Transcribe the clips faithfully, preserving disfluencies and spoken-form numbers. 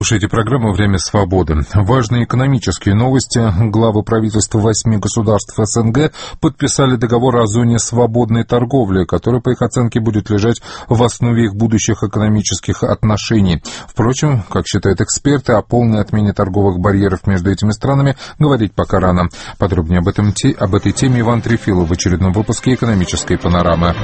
Слушайте программу «Время свободы». Важные экономические новости. Главы правительства восьми государств СНГ подписали договор о зоне свободной торговли, который, по их оценке, будет лежать в основе их будущих экономических отношений. Впрочем, как считают эксперты, о полной отмене торговых барьеров между этими странами говорить пока рано. Подробнее об, этом, об этой теме Иван Трефилов в очередном выпуске «Экономической панорамы».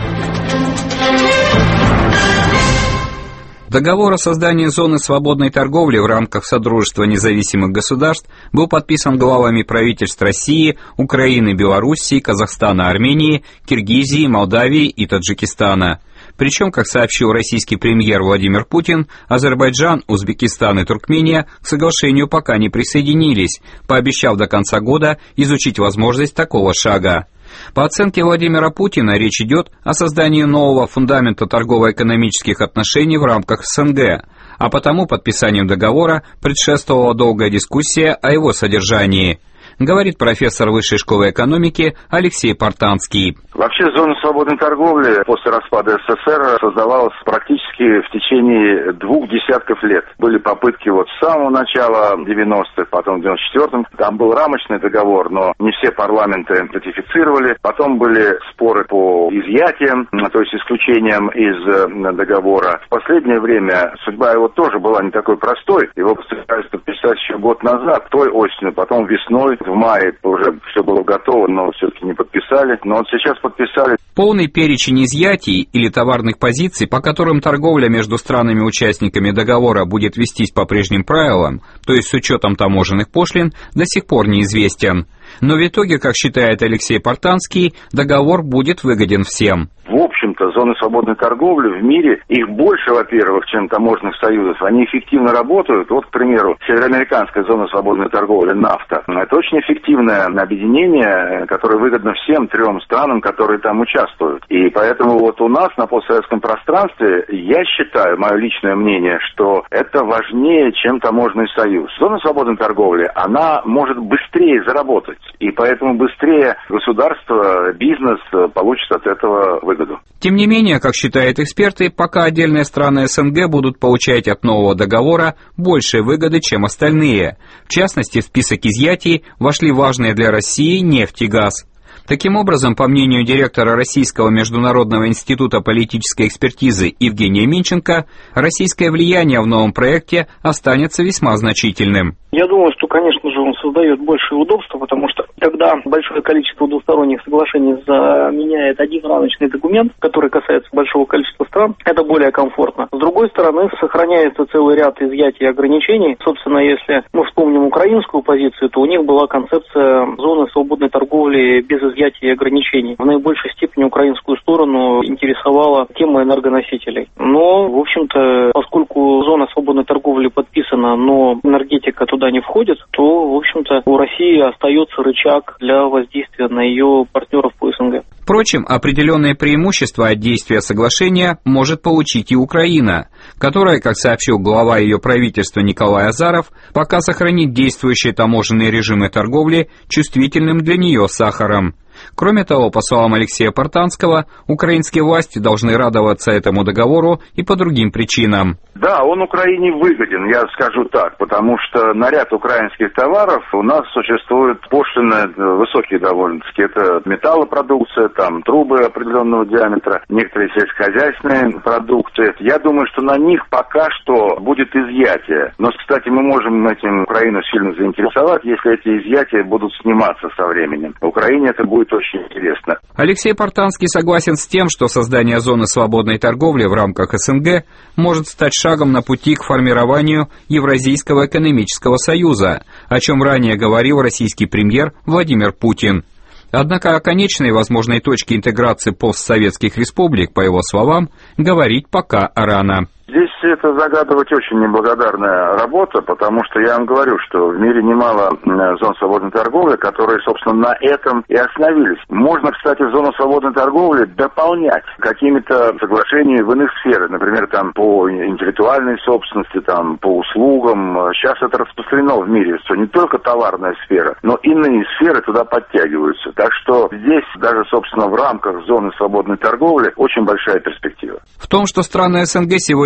Договор о создании зоны свободной торговли в рамках Содружества независимых государств был подписан главами правительств России, Украины, Белоруссии, Казахстана, Армении, Киргизии, Молдавии и Таджикистана. Причем, как сообщил российский премьер Владимир Путин, Азербайджан, Узбекистан и Туркмения к соглашению пока не присоединились, пообещав до конца года изучить возможность такого шага. По оценке Владимира Путина, речь идет о создании нового фундамента торгово-экономических отношений в рамках СНГ, а потому подписанию договора предшествовала долгая дискуссия о его содержании, говорит профессор Высшей школы экономики Алексей Портанский. Вообще зона свободной торговли после распада СССР создавалась практически в течение двух десятков лет. Были попытки вот с самого начала девяностых, потом в девяносто четвёртом. Там был рамочный договор, но не все парламенты ратифицировали. Потом были споры по изъятиям, то есть исключениям из договора. В последнее время судьба его тоже была не такой простой. Его постарались подписать еще год назад, той осенью, потом весной. В мае уже все было готово, но все-таки не подписали. Но вот сейчас подписали. Полный перечень изъятий или товарных позиций, по которым торговля между странами-участниками договора будет вестись по прежним правилам, то есть с учетом таможенных пошлин, до сих пор неизвестен. Но в итоге, как считает Алексей Портанский, договор будет выгоден всем. В общем-то, зоны свободной торговли в мире, их больше, во-первых, чем таможенных союзов. Они эффективно работают. Вот, к примеру, Североамериканская зона свободной торговли, нафта. Это очень эффективное объединение, которое выгодно всем трем странам, которые там участвуют. И поэтому вот у нас на постсоветском пространстве, я считаю, мое личное мнение, что это важнее, чем таможенный союз. Зона свободной торговли, она может быстрее заработать. И поэтому быстрее государство, бизнес получит от этого выгоду. Тем не менее, как считают эксперты, пока отдельные страны СНГ будут получать от нового договора большие выгоды, чем остальные. В частности, в список изъятий вошли важные для России нефть и газ. Таким образом, по мнению директора Российского международного института политической экспертизы Евгения Минченко, российское влияние в новом проекте останется весьма значительным. Я думаю, что, конечно же, он создает большее удобство, потому что когда большое количество двусторонних соглашений заменяет один рамочный документ, который касается большого количества стран, это более комфортно. С другой стороны, сохраняется целый ряд изъятий и ограничений. Собственно, если мы вспомним украинскую позицию, то у них была концепция зоны свободной торговли без изъятий и ограничений. В наибольшей степени украинскую сторону интересовала тема энергоносителей. Но, в общем-то, поскольку зона свободной торговли подписана, но энергетика туда не входит, то, в общем-то, у России остается рычаг для воздействия на ее партнеров по СНГ. Впрочем, определенные преимущества от действия соглашения может получить и Украина, которая, как сообщил глава ее правительства Николай Азаров, пока сохранит действующие таможенные режимы торговли чувствительным для нее сахаром. Кроме того, по словам Алексея Портанского, украинские власти должны радоваться этому договору и по другим причинам. Да, он Украине выгоден, я скажу так, потому что на ряд украинских товаров у нас существуют пошлины высокие довольно-таки. Это металлопродукция, там трубы определенного диаметра, некоторые сельскохозяйственные продукты. Я думаю, что на них пока что будет изъятие. Но, кстати, мы можем этим Украину сильно заинтересовать, если эти изъятия будут сниматься со временем. Украине это будет очень интересно. Алексей Портанский согласен с тем, что создание зоны свободной торговли в рамках СНГ может стать шагом на пути к формированию Евразийского экономического союза, о чем ранее говорил российский премьер Владимир Путин. Однако о конечной возможной точке интеграции постсоветских республик, по его словам, говорить пока рано. Здесь это загадывать очень неблагодарная работа, потому что я вам говорю, что в мире немало зон свободной торговли, которые, собственно, на этом и остановились. Можно, кстати, зону свободной торговли дополнять какими-то соглашениями в иных сферах, например, там по интеллектуальной собственности, там по услугам. Сейчас это распространено в мире, что не только товарная сфера, но иные сферы туда подтягиваются. Так что здесь даже, собственно, в рамках зоны свободной торговли очень большая перспектива. В том, что страны СНГ сегодня имеют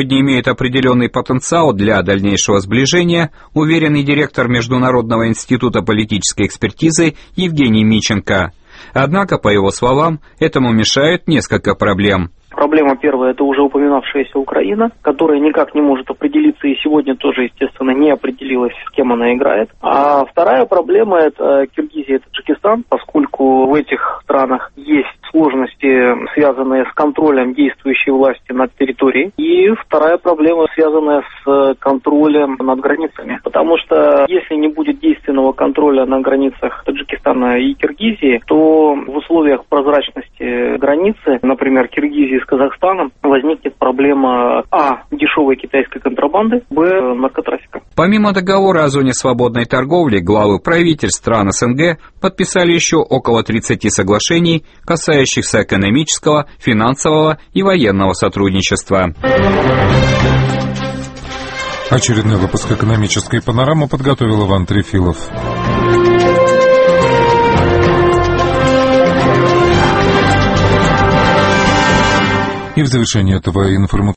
имеет определенный потенциал для дальнейшего сближения, уверенный директор Международного института политической экспертизы Евгений Миченко. Однако, по его словам, этому мешают несколько проблем. Проблема первая – это уже упоминавшаяся Украина, которая никак не может определиться и сегодня тоже, естественно, не определилась, с кем она играет. А вторая проблема – это Киргизия и Таджикистан, поскольку в этих странах есть сложности, связанные с контролем действующей власти над территорией. И вторая проблема, связанная с контролем над границами. Потому что если не будет действенного контроля на границах Таджикистана и Киргизии, то в условиях прозрачности границы, например, Киргизии с Казахстаном, возникнет проблема а. дешевой китайской контрабанды, б. наркотрафика. Помимо договора о зоне свободной торговли, главы правительств стран СНГ подписали еще около тридцати соглашений, касающихся экономического, финансового и военного сотрудничества. Очередной выпуск «Экономической панорамы» подготовил Иван Трефилов. И в завершении этого информационного